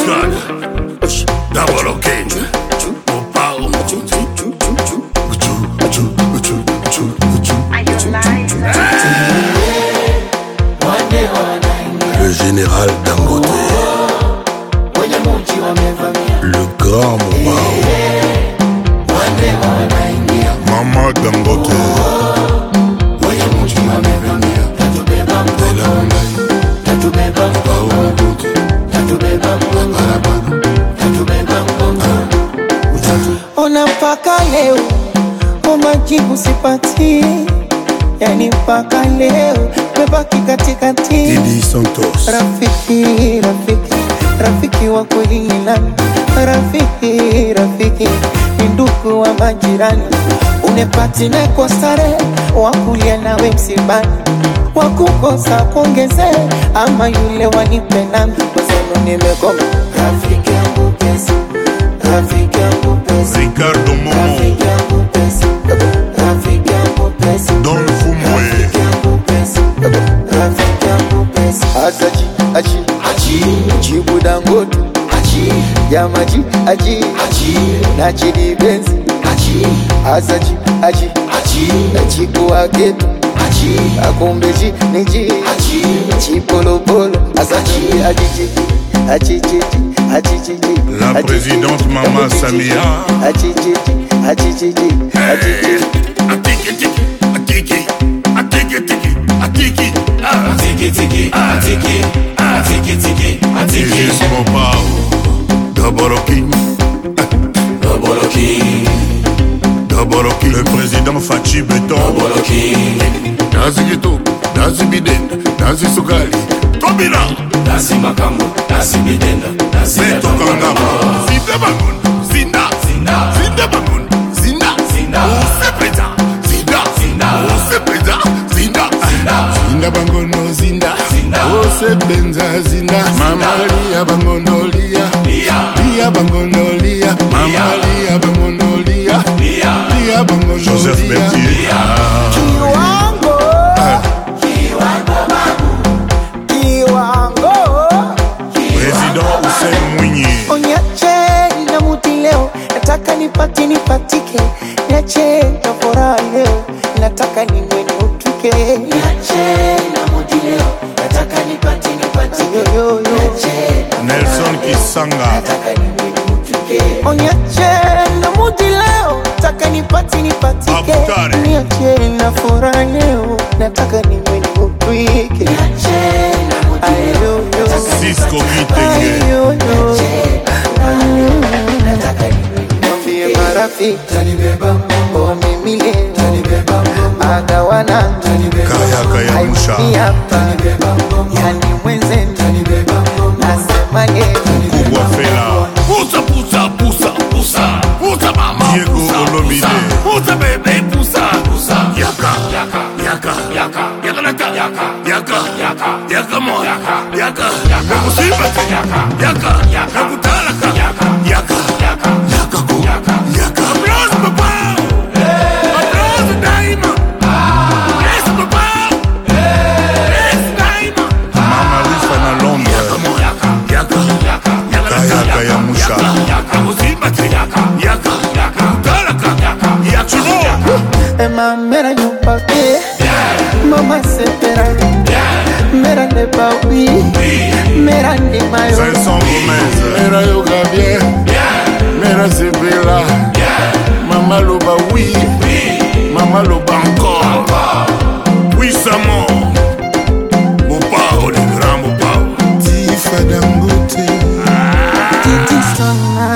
Pascal, Double King, Opao. Le général Dangote, le grand Mopao, Maman Dangote, ona mpaka leo majibu sipati, yani mpaka leo mebaki katikati. Didi Santos, Rafiki wa kweli ni nani? Rafiki ni ndugu wa majirani, unepati na kwa stare, wakulia nawe msibani, wakukosa kuongeze, ama yule wanipe nami, kwa zenu nimekoma. Rafiki yangu pesa, Rafiki yangu pesa, Ricardo Momo, Rafiki yangu pesa, Rafiki yangu pesa, Don Fumwe, Rafiki yangu pesa, Rafiki yangu pesa. Aji Jibu Dangote, Yamaji na Chidi Benzi, Aji Chiku Ageto, Akumbeji Neji, Chipolopolo, Aji la présidente Mama Samia, Gis Mopao, Double King, le président Fachi Beton, Nazi Gito, Nazi Bidenda, Nazi Sukali, Tobina, Nazi Makambo, Nazi Bidenda, Nazi Beto Kangama, Zinda Bangun, Zinda Bangun, Zinda, Usepeta, Zinda, Usepeta, Zinda Bangono, Zinda, Usepenza, Zinda, Mama Lia Bangono, Lia Bangono, Lia, Mama Lia Bangono, Lia Bangono, Joseph Bertier, Président Hussein Mwinyi, Onyache na muti leo, nataka nipatike, niache na furaha leo, nataka niwe niutuke. Niache na muti leo, nataka nipatike, Nelson Kisanga, nataka niwe niutuke. Onyache na muti leo, nataka nipatike, Abukari, niache na furaha leo, nataka niwe niutuke. Niache na muti leo, Cisco Kitenge, mwambie marafiki o mimi leo agawana Kaya Musha, yani mwenze nasema leo Kubwa Fela, Pusa mama, Diego Olomide, Pusa bebe, Pusa, Yaka mo, Yaka, Nakusibate, Yaka, Nakutalaka, Yaka, Applause papa, applause daima, yes papa, yes daima, Mama Rifa na Londres, Kaya Musha, Nakusibate, Yaka, Nakutalaka, Emma mera nyupake mama sepera mera ne bawi mera ne mayo Vincent Gomez, Mera Yoga bien, Mera Sebela, Mama Loba oui, Mama Loba encore, puissamment, Mopao, le grand Mopao, Tifa Dangote, titi sana